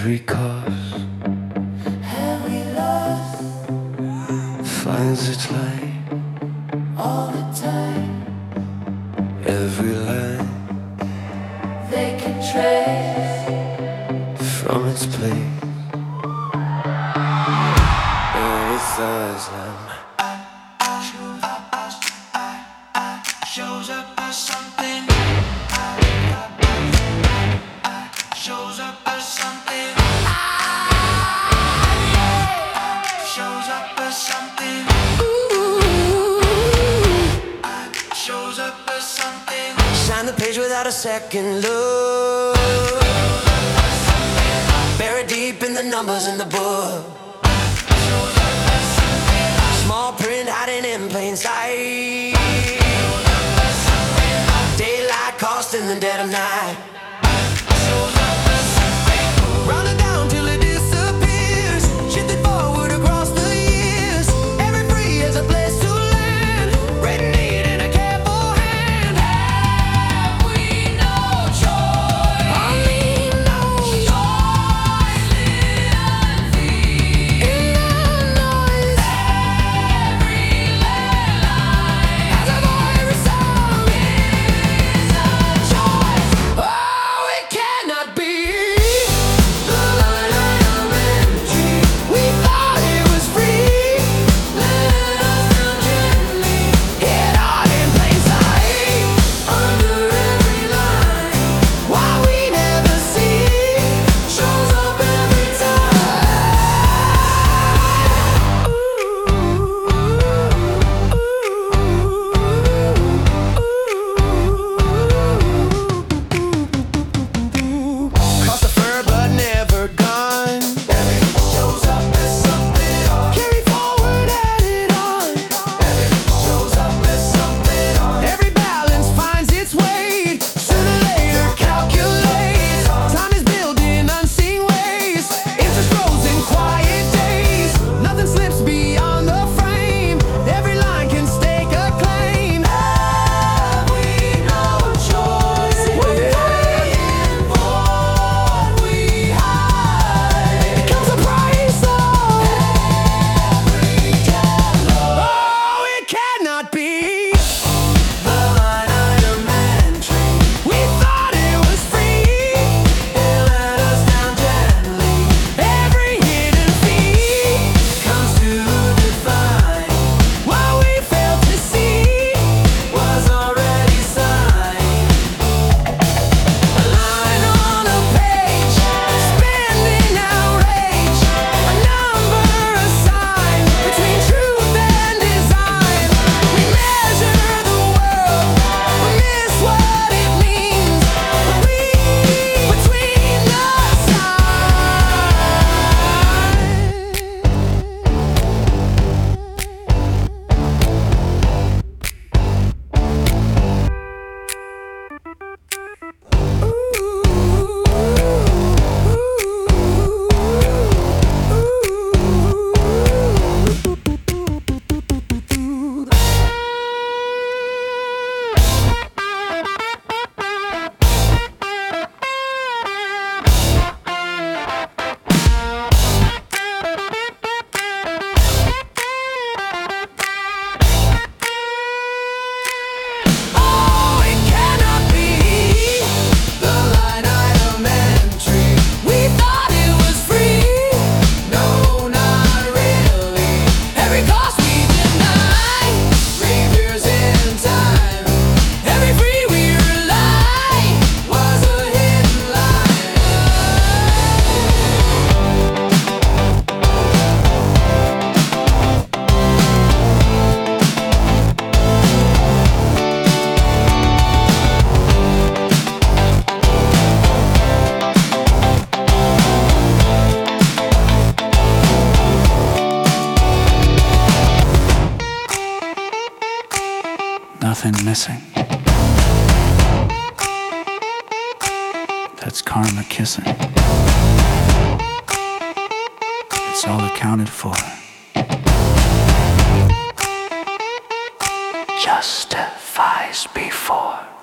Every cause, every loss, finds its light. all the time. Every line They can trace from its place. Every size line shows up as something. Shows up as something. Shows up as something. Shows up as something. Sign the page without a second look. Buried deep in the numbers in the book. Small print hiding in plain sight. Daylight cost in the dead of night. Round it down till it disappears. Shifted forward across the years. Every free is a place to land. Written neat in a careful hand. Have we no choice? I mean no choice. Living free in the noise. Every line has a voice, every song is a choice. Oh, it cannot be. The line elementary. We thought it was free. Let us down gently. Hid out in plain sight. Under every line. Why we never see. Shows up every time. Cross the fur but never gone. Shows up as something on. Carry forward, add it on. Shows up as something on. Every balance finds its weight. Sooner or later calculates. Time is building unseen ways. Interest grows in quiet days. Nothing slips beyond the frame. Every line can stake a claim. Have we no choice? We're paying for what we hide. It comes a price of every deadlock. Oh, it cannot be. The line elementary. We thought it was free. It let us down gently. Every hidden fee comes to define what we failed to see was already signed. A line on a page, spinning outrage. A number assigned between truth and design. We measure the world, we miss what it means. We between the Oh, it cannot be. The line elementary. We thought it was free. No, not really. Every cost we deny reappears in time. Every free we rely was a hidden line. nothing missing. That's karma kissing. It's all accounted for. Justifies before.